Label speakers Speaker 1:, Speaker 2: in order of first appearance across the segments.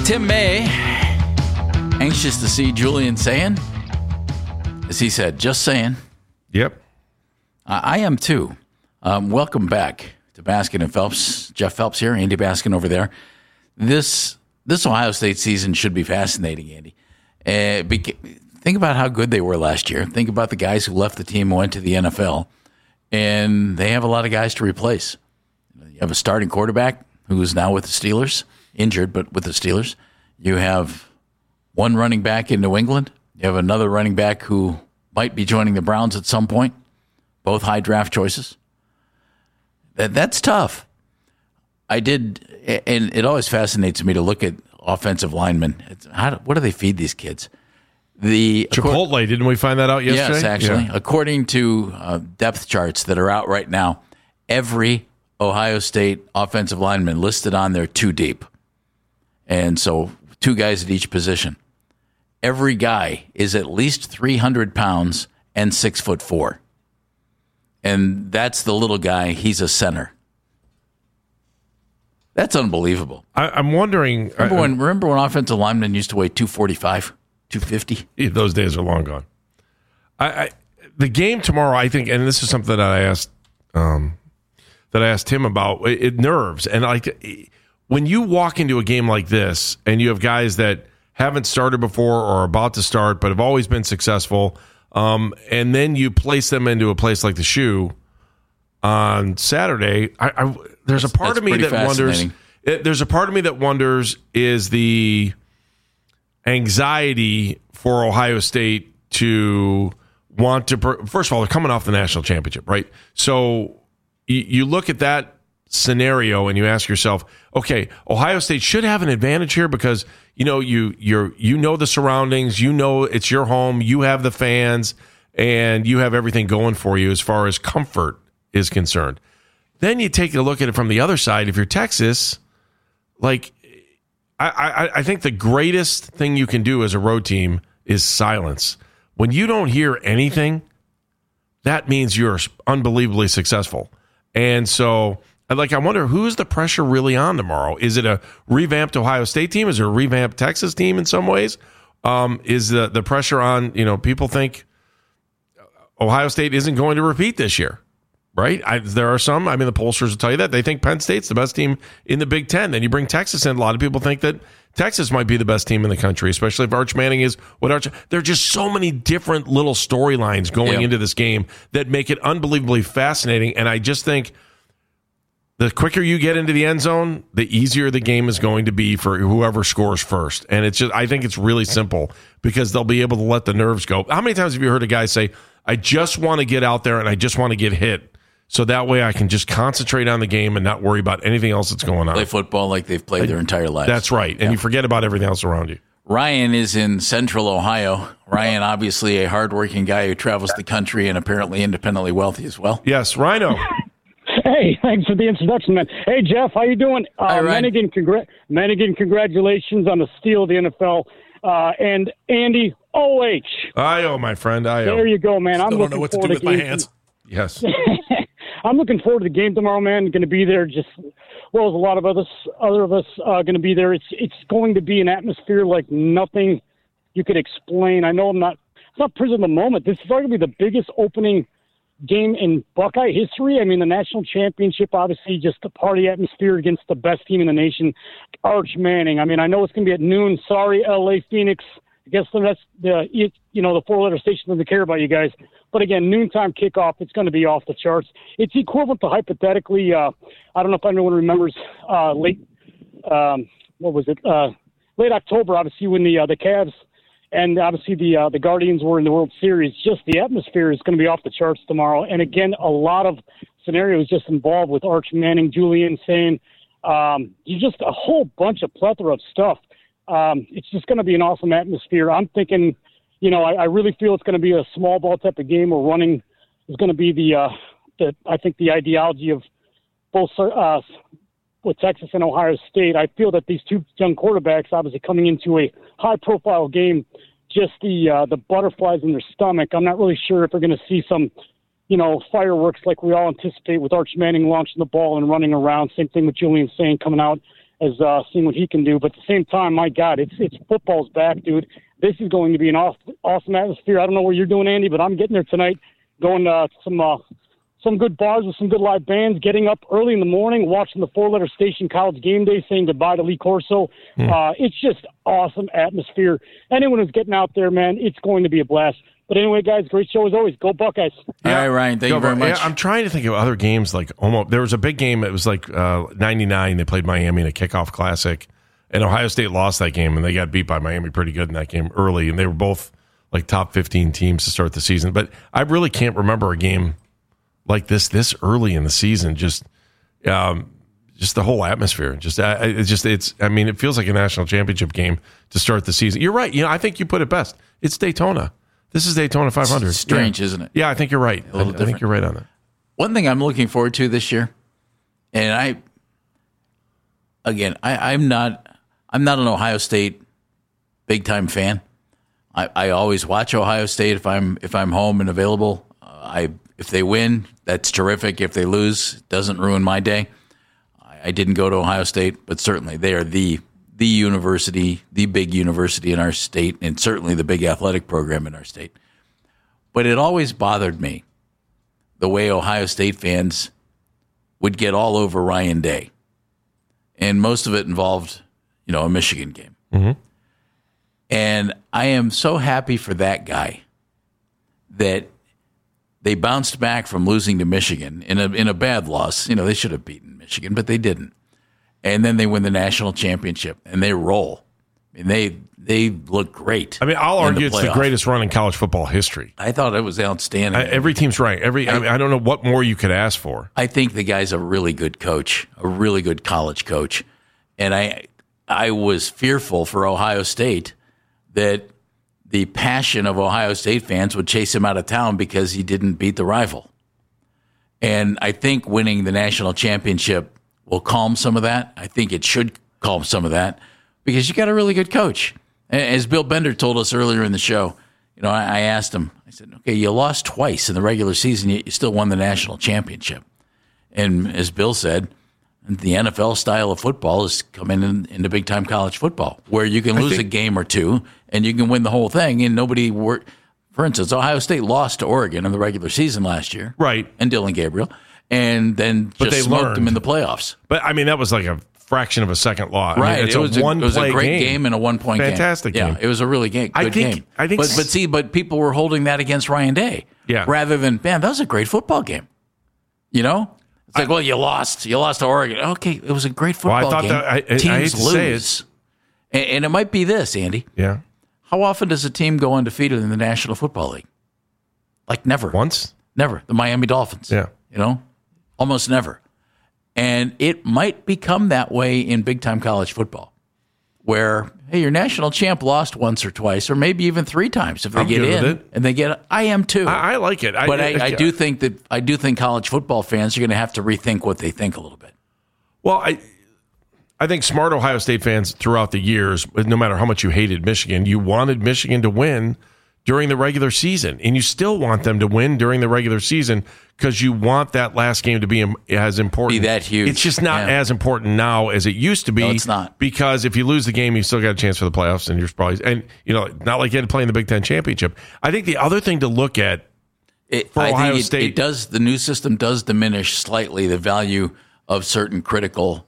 Speaker 1: Tim May, anxious to see Julian Sayin. As he said, just saying.
Speaker 2: Yep.
Speaker 1: I am too. Welcome back to Baskin and Phelps. Jeff Phelps here, Andy Baskin over there. This Ohio State season should be fascinating, Andy. Think about how good they were last year. Think about the guys who left the team and went to the NFL. And they have a lot of guys to replace. You have a starting quarterback who is now with the Steelers, injured, but with the Steelers. You have one running back in New England. You have another running back who might be joining the Browns at some point. Both high draft choices. That's tough. And it always fascinates me to look at offensive linemen. What do they feed these kids?
Speaker 2: Chipotle, didn't we find that out yesterday?
Speaker 1: Yes, actually. Yeah. According to depth charts that are out right now, every Ohio State offensive lineman listed on there too deep. And so 2 guys at each position. Every guy is at least 300 pounds and 6'4". And that's the little guy. He's a center. That's unbelievable.
Speaker 2: I'm wondering.
Speaker 1: Remember when offensive linemen used to weigh 245, 250?
Speaker 2: Those days are long gone. The game tomorrow, I think, and this is something that I asked Tim about. It nerves, and when you walk into a game like this, and you have guys that haven't started before or are about to start, but have always been successful, and then you place them into a place like the Shoe on Saturday. There's a part of me that wonders. There's a part of me that wonders, is the anxiety for Ohio State to want to. First of all, they're coming off the national championship, right? So you look at that scenario and you ask yourself, okay, Ohio State should have an advantage here because you know the surroundings, it's your home, you have the fans, and you have everything going for you as far as comfort is concerned. Then you take a look at it from the other side. If you're Texas, I think the greatest thing you can do as a road team is silence. When you don't hear anything, that means you're unbelievably successful. And so, I wonder, who's the pressure really on tomorrow? Is it a revamped Ohio State team? Is it a revamped Texas team in some ways? Is the pressure on, people think Ohio State isn't going to repeat this year, right? There are some, the pollsters will tell you that. They think Penn State's the best team in the Big Ten. Then you bring Texas in. A lot of people think that Texas might be the best team in the country, especially if Arch Manning is what Arch. There are just so many different little storylines going into this game that make it unbelievably fascinating. And I just think the quicker you get into the end zone, the easier the game is going to be for whoever scores first. And I think it's really simple because they'll be able to let the nerves go. How many times have you heard a guy say, I just want to get out there and I just want to get hit, so that way I can just concentrate on the game and not worry about anything else that's going on.
Speaker 1: Play football like they've played their entire lives.
Speaker 2: That's right. And you forget about everything else around you.
Speaker 1: Ryan is in Central Ohio. Ryan, obviously a hardworking guy who travels the country and apparently independently wealthy as well.
Speaker 2: Yes, Rhino.
Speaker 3: Hey, thanks for the introduction, man. Hey, Jeff, how you doing?
Speaker 1: Hi, Ryan.
Speaker 3: Manigan, congratulations on the steal of the NFL. And Andy, OH.
Speaker 2: I-O, my friend, I-O.
Speaker 3: There you go, man.
Speaker 4: Still don't know what to do with my hands.
Speaker 2: Yes.
Speaker 3: I'm looking forward to the game tomorrow, man. Going to be there just well as a lot of other of us going to be there. It's going to be an atmosphere like nothing you could explain. I know it's not prison of the moment. This is going to be the biggest opening game in Buckeye history. The national championship, obviously, just the party atmosphere against the best team in the nation, Arch Manning. I know it's going to be at noon. Sorry, LA, Phoenix. I guess the 4-letter station doesn't care about you guys. But again, noontime kickoff, it's going to be off the charts. It's equivalent to hypothetically, I don't know if anyone remembers late October, obviously, when the Cavs and obviously the Guardians were in the World Series. Just the atmosphere is going to be off the charts tomorrow. And again, a lot of scenarios just involved with Arch Manning, Julian Sayin, just a whole bunch of plethora of stuff. It's just going to be an awesome atmosphere. I'm thinking, I really feel it's going to be a small ball type of game where running is going to be I think the ideology of both with Texas and Ohio State. I feel that these two young quarterbacks, obviously coming into a high-profile game, just the butterflies in their stomach. I'm not really sure if we're going to see some, fireworks like we all anticipate with Arch Manning launching the ball and running around. Same thing with Julian Sayin coming out as seeing what he can do. But at the same time, my God, it's football's back, dude. This is going to be an awesome atmosphere. I don't know what you're doing, Andy, but I'm getting there tonight, going to some good bars with some good live bands, getting up early in the morning, watching the four-letter station College Game Day, saying goodbye to Lee Corso. It's just awesome atmosphere. Anyone who's getting out there, man, it's going to be a blast. But anyway, guys, great show as always. Go Buckeyes.
Speaker 1: All right, Ryan, thank you very much.
Speaker 2: Yeah, I'm trying to think of other games like almost. There was a big game. It was like 99. They played Miami in a kickoff classic, and Ohio State lost that game, and they got beat by Miami pretty good in that game early, and they were both like top 15 teams to start the season. But I really can't remember a game like this early in the season. Just the whole atmosphere. It feels like a national championship game to start the season. You're right. I think you put it best. It's Daytona. This is Daytona 500.
Speaker 1: It's strange, isn't it?
Speaker 2: Yeah, I think you're right.
Speaker 1: A little
Speaker 2: I think you're right on that.
Speaker 1: One thing I'm looking forward to this year, and I'm not an Ohio State big time fan. I always watch Ohio State if I'm home and available. If they win, that's terrific. If they lose, it doesn't ruin my day. I didn't go to Ohio State, but certainly they are the university, the big university in our state, and certainly the big athletic program in our state. But it always bothered me the way Ohio State fans would get all over Ryan Day. And most of it involved, a Michigan game.
Speaker 2: Mm-hmm.
Speaker 1: And I am so happy for that guy that they bounced back from losing to Michigan in a bad loss. They should have beaten Michigan, but they didn't. And then they win the national championship, and they roll. And they look great.
Speaker 2: I mean, I'll argue it's the greatest run in college football history.
Speaker 1: I thought it was outstanding.
Speaker 2: Every team's right. I don't know what more you could ask for.
Speaker 1: I think the guy's a really good coach, a really good college coach. And I was fearful for Ohio State that the passion of Ohio State fans would chase him out of town because he didn't beat the rival. And I think winning the national championship will calm some of that. I think it should calm some of that because you got a really good coach. As Bill Bender told us earlier in the show, I asked him, I said, okay, you lost twice in the regular season, yet you still won the national championship. And as Bill said, the NFL style of football is coming into big-time college football, where you can lose a game or two and you can win the whole thing, and for instance, Ohio State lost to Oregon in the regular season last year.
Speaker 2: Right.
Speaker 1: And Dylan Gabriel. And then just smoked them in the playoffs.
Speaker 2: But, that was like a fraction of a second loss.
Speaker 1: Right.
Speaker 2: It was
Speaker 1: a great game and a one-point game.
Speaker 2: Fantastic game.
Speaker 1: Yeah, it was a really good game.
Speaker 2: I think
Speaker 1: but people were holding that against Ryan Day.
Speaker 2: Yeah.
Speaker 1: Rather than, man, that was a great football game. It's like, well, you lost to Oregon. Okay, it was a great football game. Teams lose. And it might be this, Andy.
Speaker 2: Yeah.
Speaker 1: How often does a team go undefeated in the National Football League? Like never.
Speaker 2: Once?
Speaker 1: Never. The Miami Dolphins.
Speaker 2: Yeah.
Speaker 1: Almost never. And it might become that way in big-time college football, where, hey, your national champ lost once or twice, or maybe even three times if they get in. And they get. I am too.
Speaker 2: I like it.
Speaker 1: But I do think college football fans are going to have to rethink what they think a little bit.
Speaker 2: Well, I think smart Ohio State fans throughout the years, no matter how much you hated Michigan, you wanted Michigan to win during the regular season, and you still want them to win during the regular season because you want that last game to be as important.
Speaker 1: Be that huge.
Speaker 2: It's just not as important now as it used to be.
Speaker 1: No, it's not.
Speaker 2: Because if you lose the game, you still got a chance for the playoffs, and you're probably not like you had to play in the Big Ten championship. I think the other thing to look at for Ohio State,
Speaker 1: it does. The new system does diminish slightly the value of certain critical,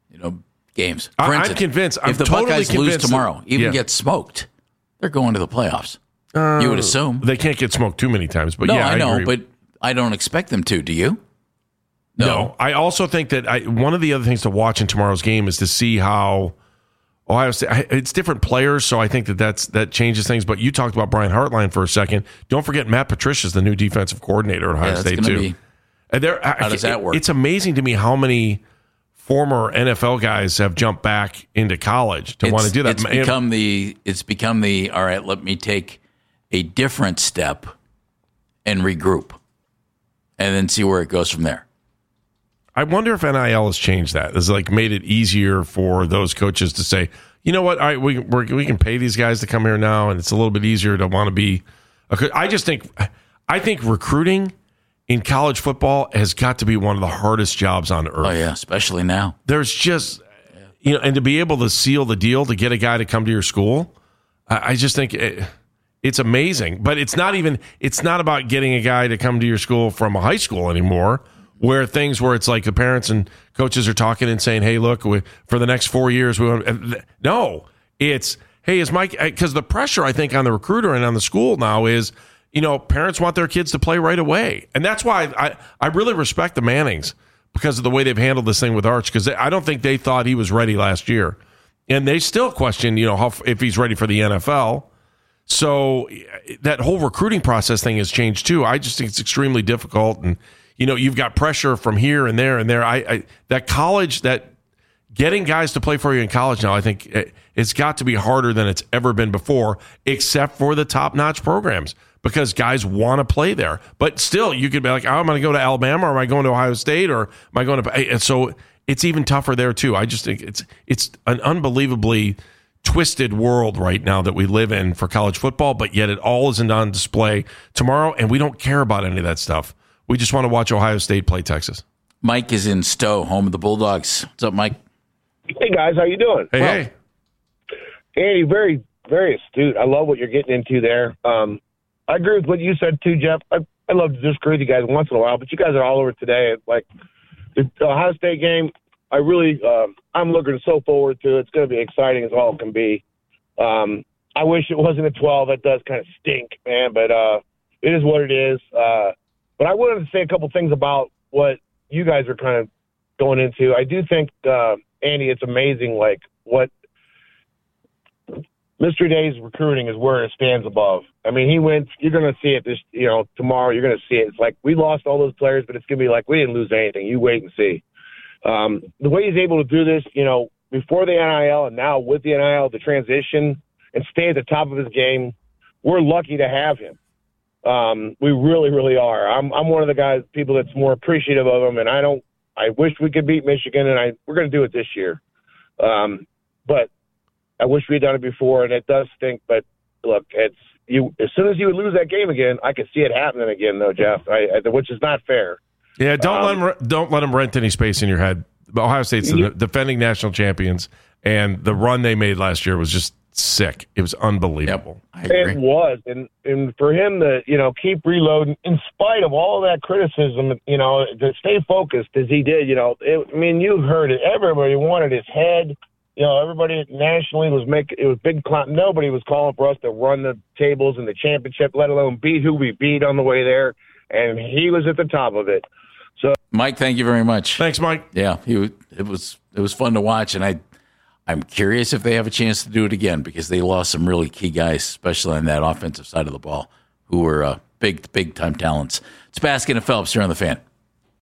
Speaker 1: games. For instance,
Speaker 2: I'm convinced.
Speaker 1: If the
Speaker 2: totally
Speaker 1: Buckeyes lose tomorrow, get smoked, they're going to the playoffs. You would assume
Speaker 2: they can't get smoked too many times, but
Speaker 1: I know, but I don't expect them to. Do you?
Speaker 2: No. I also think that one of the other things to watch in tomorrow's game is to see how Ohio State. It's different players, so I think that changes things. But you talked about Brian Hartline for a second. Don't forget Matt Patricia's the new defensive coordinator at Ohio State too.
Speaker 1: How does that work?
Speaker 2: It's amazing to me how many former NFL guys have jumped back into college to want to do that.
Speaker 1: It's become the all right. Let me take a different step and regroup, and then see where it goes from there.
Speaker 2: I wonder if NIL has changed that. It's like made it easier for those coaches to say, you know what, all right, we can pay these guys to come here now, and it's a little bit easier to want to be. I think recruiting in college football has got to be one of the hardest jobs on earth.
Speaker 1: Oh yeah, especially now.
Speaker 2: There's just and to be able to seal the deal to get a guy to come to your school, I just think it's amazing. But it's not about getting a guy to come to your school from a high school anymore, where it's like the parents and coaches are talking and saying, hey, look, for the next 4 years, no, it's, hey, is Mike, because the pressure, I think, on the recruiter and on the school now is, parents want their kids to play right away. And that's why I really respect the Mannings, because of the way they've handled this thing with Arch, because I don't think they thought he was ready last year. And they still question, if he's ready for the NFL. So that whole recruiting process thing has changed too. I just think it's extremely difficult. And, you've got pressure from here and there and there. That college, that getting guys to play for you in college now, I think it's got to be harder than it's ever been before, except for the top-notch programs, because guys want to play there. But still, you could be like, I'm going to go to Alabama, or am I going to Ohio State, or am I going to... And so it's even tougher there, too. I just think it's an unbelievably twisted world right now that we live in for college football, but yet it all isn't on display tomorrow, and we don't care about any of that stuff. We just want to watch Ohio State play Texas.
Speaker 1: Mike is in Stowe, home of the Bulldogs. What's up, Mike?
Speaker 4: Hey, guys. How you doing?
Speaker 2: Hey.
Speaker 4: Andy, very, very astute. I love what you're getting into there. I agree with what you said, too, Jeff. I love to disagree with you guys once in a while, but you guys are all over today. Like, the Ohio State game, I'm looking so forward to it. It's going to be exciting as all it can be. I wish it wasn't a 12. That does kind of stink, man, but it is what it is. But I wanted to say a couple things about what you guys are kind of going into. I do think, Andy, it's amazing, like, what Mr. Day's recruiting is where it stands above. I mean, you're going to see it tomorrow. You're going to see it. It's like, we lost all those players, but it's going to be like, we didn't lose anything. You wait and see. The way he's able to do this, before the NIL and now with the NIL, the transition, and stay at the top of his game, we're lucky to have him. We really, really are. I'm one of the people that's more appreciative of him, and I wish we could beat Michigan, and we're going to do it this year. But I wish we had done it before, and it does stink. But look, as soon as you would lose that game again, I could see it happening again, though, Jeff. Which is not fair.
Speaker 2: Yeah, don't let them rent any space in your head. Ohio State's the defending national champions, and the run they made last year was just sick. It was unbelievable.
Speaker 1: Yep, I agree.
Speaker 4: It was, and for him to keep reloading in spite of all that criticism, to stay focused as he did. You heard it. Everybody wanted his head. Everybody nationally it was big clown. Nobody was calling for us to run the tables in the championship, let alone beat who we beat on the way there. And he was at the top of it. So,
Speaker 1: Mike, thank you very much.
Speaker 2: Thanks, Mike.
Speaker 1: Yeah, it was fun to watch, and I'm curious if they have a chance to do it again, because they lost some really key guys, especially on that offensive side of the ball, who were big time talents. It's Baskin and Phelps here on The Fan.